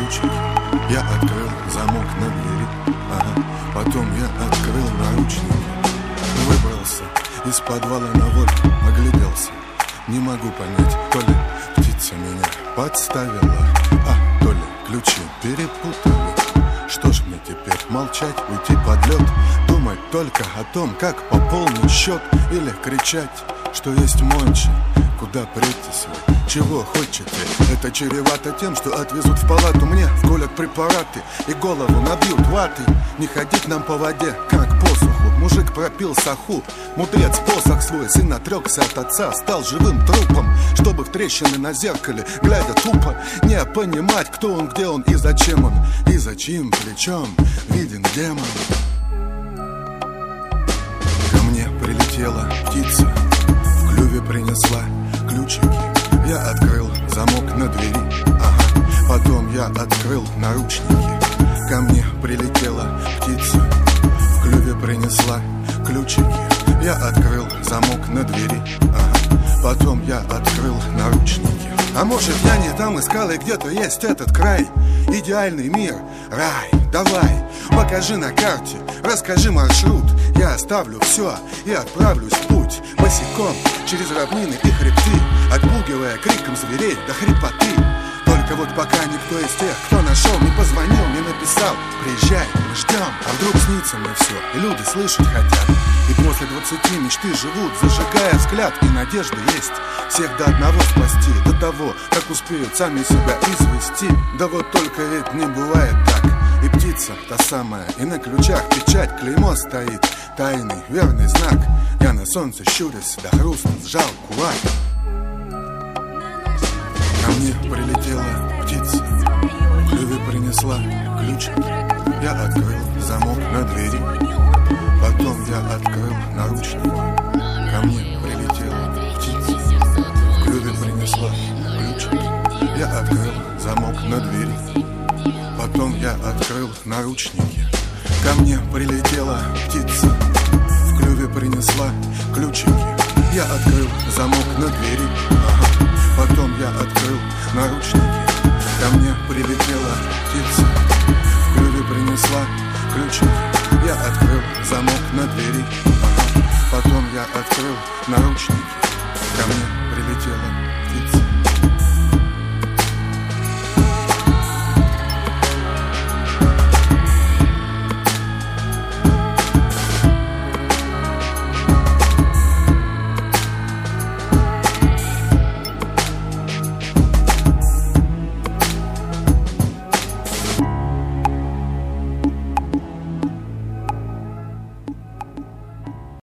ключики. Я открыл замок на двери, ага. Потом я открыл наручники. Выбрался из подвала на волю, огляделся. Не могу понять, то ли птица меня подставила, то ли ключи перепутали. Что ж мне теперь, молчать, уйти под лед? Думать только о том, как пополнить счет? Или кричать, что есть мончи? Куда претесь вы? Чего хотите? Это чревато тем, что отвезут в палату. Мне вколят препараты и голову набьют ватой. Не ходить нам по воде, как по суху. Мужик пропил саху, мудрец посох свой. Сын отрекся от отца, стал живым трупом, чтобы в трещины на зеркале, глядя тупо, не понимать, кто он, где он и зачем он. И за чьим плечом виден демон. Ко мне прилетела птица, в клюве принесла ключики. Я открыл замок на двери, ага. Потом я открыл наручники. Ко мне прилетела птица, в клюве принесла ключики. Я открыл замок на двери, ага. Потом я открыл наручники. А может, я не там искал, и где-то есть этот край. Идеальный мир, рай, давай, покажи на карте, расскажи маршрут. Я оставлю все и отправлюсь в путь босиком через равнины и хребты, отпугивая криком зверей до хрипоты. Только вот пока никто из тех, кто нашел, не позвонил, не написал: приезжай, мы ждем. А вдруг снится мне все, и люди слышать хотят. И после 20 мечты живут, зажигая взгляд, и надежда есть всех до одного спасти, до того, как успеют сами себя извести. Да вот только ведь не бывает так. И птица та самая, и на ключах печать, клеймо стоит, тайный, верный знак. Я на солнце щурясь до хруста сжал кулак. Ко мне прилетела птица, в клюве принесла ключики. Я открыл замок на двери, потом я открыл наручники. Ко мне прилетела птица, в клюве принесла ключики. Я открыл замок на двери, потом я открыл наручники. Ко мне прилетела птица, в клюве принесла ключики. Я открыл замок на двери, ага. Потом я открыл наручники. Ко мне прилетела птица, в клюве принесла ключики. Я открыл замок на двери, ага. Потом я открыл наручники. Ко мне